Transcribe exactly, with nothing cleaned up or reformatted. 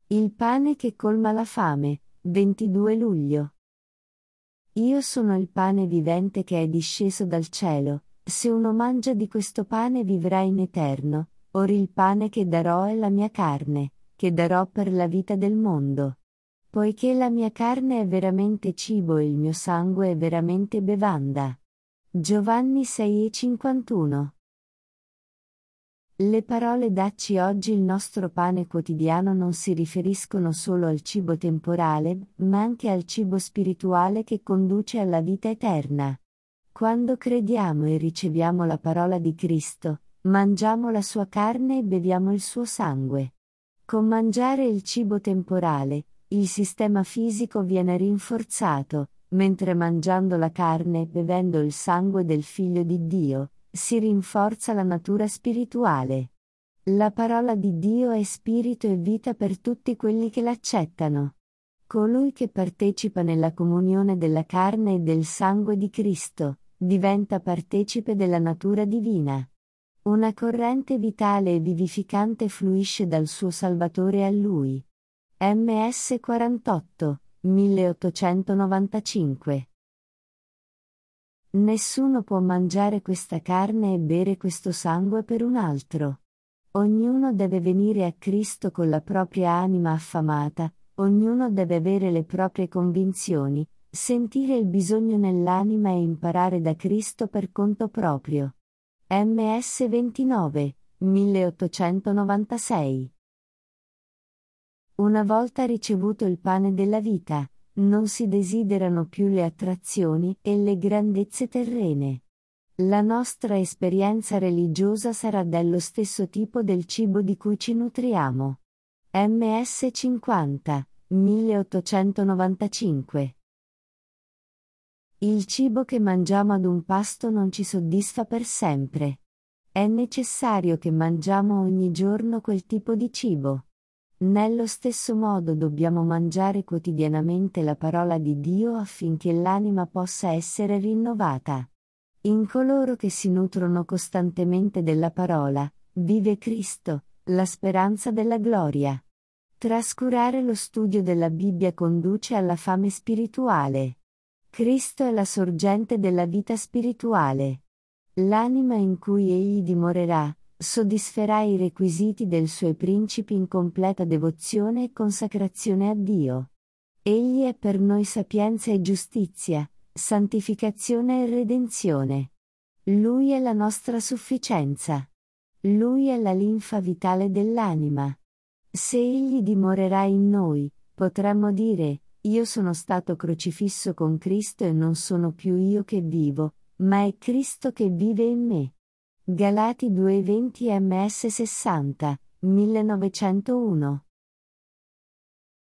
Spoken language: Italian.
Il pane che colma la fame, ventidue luglio. Io sono il pane vivente che è disceso dal cielo, se uno mangia di questo pane vivrà in eterno, or il pane che darò è la mia carne, che darò per la vita del mondo. Poiché la mia carne è veramente cibo e il mio sangue è veramente bevanda. Giovanni sei e cinquantuno. Le parole "dacci oggi il nostro pane quotidiano" non si riferiscono solo al cibo temporale, ma anche al cibo spirituale che conduce alla vita eterna. Quando crediamo e riceviamo la parola di Cristo, mangiamo la sua carne e beviamo il suo sangue. Con mangiare il cibo temporale, il sistema fisico viene rinforzato, mentre mangiando la carne e bevendo il sangue del Figlio di Dio, si rinforza la natura spirituale. La parola di Dio è spirito e vita per tutti quelli che l'accettano. Colui che partecipa nella comunione della carne e del sangue di Cristo, diventa partecipe della natura divina. Una corrente vitale e vivificante fluisce dal suo Salvatore a lui. M S quarantotto, milleottocentonovantacinque. Nessuno può mangiare questa carne e bere questo sangue per un altro. Ognuno deve venire a Cristo con la propria anima affamata, ognuno deve avere le proprie convinzioni, sentire il bisogno nell'anima e imparare da Cristo per conto proprio. M S ventinove, milleottocentonovantasei. Una volta ricevuto il pane della vita, non si desiderano più le attrazioni e le grandezze terrene. La nostra esperienza religiosa sarà dello stesso tipo del cibo di cui ci nutriamo. M S cinquanta, milleottocentonovantacinque. Il cibo che mangiamo ad un pasto non ci soddisfa per sempre. È necessario che mangiamo ogni giorno quel tipo di cibo. Nello stesso modo dobbiamo mangiare quotidianamente la parola di Dio affinché l'anima possa essere rinnovata. In coloro che si nutrono costantemente della parola, vive Cristo, la speranza della gloria. Trascurare lo studio della Bibbia conduce alla fame spirituale. Cristo è la sorgente della vita spirituale. L'anima in cui Egli dimorerà, soddisferà i requisiti dei suoi principi in completa devozione e consacrazione a Dio. Egli è per noi sapienza e giustizia, santificazione e redenzione. Lui è la nostra sufficienza. Lui è la linfa vitale dell'anima. Se Egli dimorerà in noi, potremmo dire: io sono stato crocifisso con Cristo e non sono più io che vivo, ma è Cristo che vive in me. Galati due venti M S sessanta, millenovecentouno.